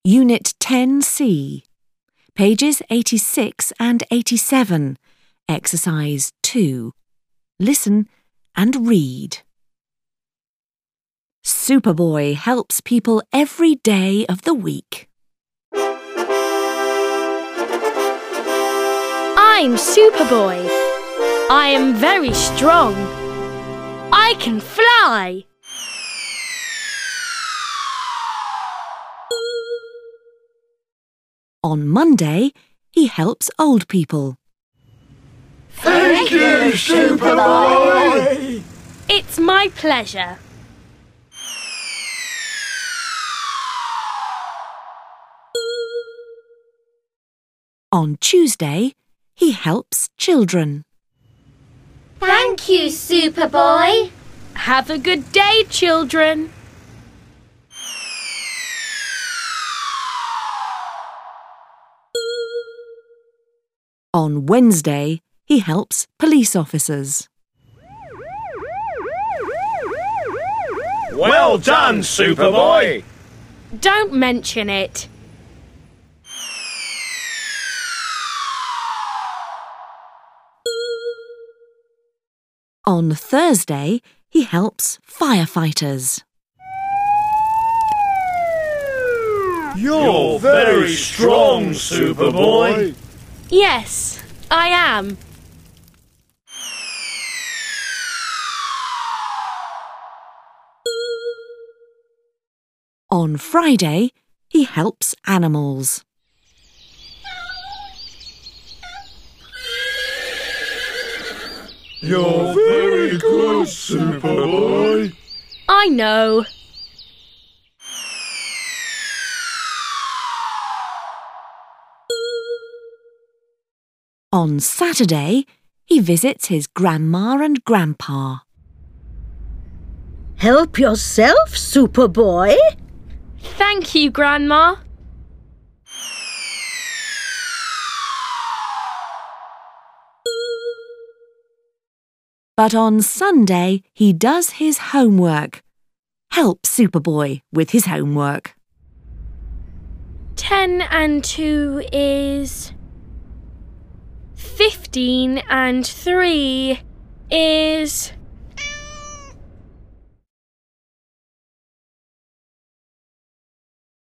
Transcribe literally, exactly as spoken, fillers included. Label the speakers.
Speaker 1: Unit ten C, pages eighty-six and eighty-seven, exercise two. Listen and read. Superboy helps people every day of the week.
Speaker 2: I'm Superboy. I am very strong. I can fly.
Speaker 1: On Monday, he helps old people.
Speaker 3: Thank you, Superboy!
Speaker 2: It's my pleasure.
Speaker 1: On Tuesday, he helps children.
Speaker 4: Thank you, Superboy.
Speaker 2: Have a good day, children.
Speaker 1: On Wednesday, he helps police officers.
Speaker 3: Well done, Superboy!
Speaker 2: Don't mention it.
Speaker 1: On Thursday, he helps firefighters.
Speaker 3: You're very strong, Superboy!
Speaker 2: Yes, I am.
Speaker 1: On Friday, he helps animals.
Speaker 3: You're very good, Superboy!
Speaker 2: I know.
Speaker 1: On Saturday, he visits his grandma and grandpa.
Speaker 5: Help yourself, Superboy.
Speaker 2: Thank you, Grandma.
Speaker 1: But on Sunday, he does his homework. Help Superboy with his homework.
Speaker 2: Ten and two is... Fifteen and three is...